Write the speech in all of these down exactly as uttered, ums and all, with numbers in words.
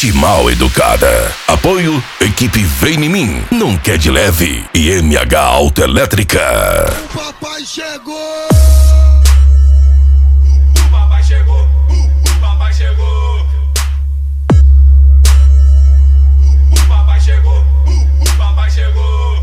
Ti Mal Educada. Apoio, equipe Vem em Mim, Não Quer de Leve e M H Autoelétrica. O papai chegou! O papai chegou! O papai chegou! O papai chegou! O papai chegou!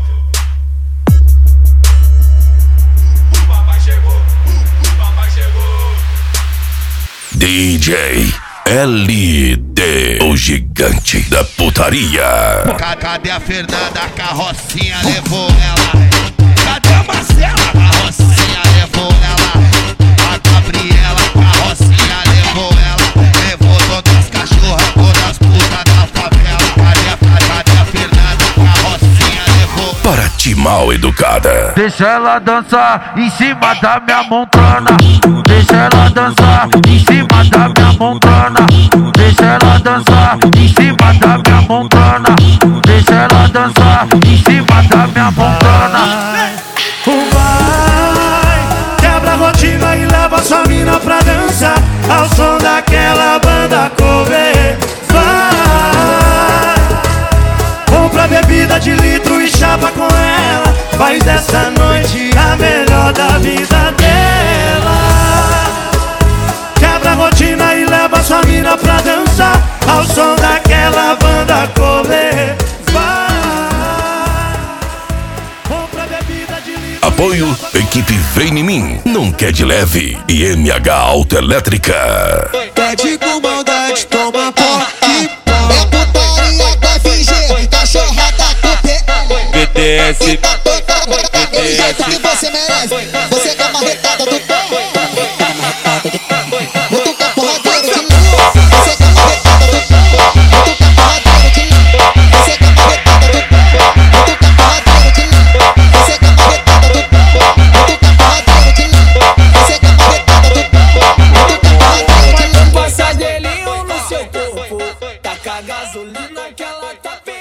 O papai chegou! O papai chegou! D J L D, o gigante da putaria. Cadê a Fernanda? A carrocinha levou ela. Cadê a Marcela? A carrocinha levou ela. A Gabriela, a carrocinha levou ela. Levou todas as cachorras, todas as putas da favela. Cadê a, cadê a Fernanda? A carrocinha levou. Para Ti Mal Educada. Deixa ela dançar em cima da minha montana. Deixa ela dançar em cima da minha montana. Deixa ela dançar em cima da minha montana. Deixa ela dançar em cima da minha montana. Vai, quebra a rotina e leva sua mina pra dançar ao som daquela banda cover. Vai, compra bebida de litro e chapa com ela. Faz dessa noite a melhor da vida dela. Quebra a rotina e leva sua mina pra dançar ao som daquela banda cover. Vai, compra bebida de litro. Apoio, equipe Vem em Mim, Não Quer de Leve e M H Autoelétrica. Pede com maldade, toma pó e pó. É putaria da F G, cachorrada do P. B T S, Do jeito que você merece. Você é a marretada do pó. Mutuca porradeiro de novo. Você é a marretada do pó. Mutuca porradeiro de novo. Você é a marretada do pó. Mutuca porradeiro de novo. Você é a marretada do pó. Mutuca porradeiro de novo. Você é a marretada do pó. Mutuca porradeiro de novo. Passa gelinho no seu corpo, taca gasolina que ela tá pegando.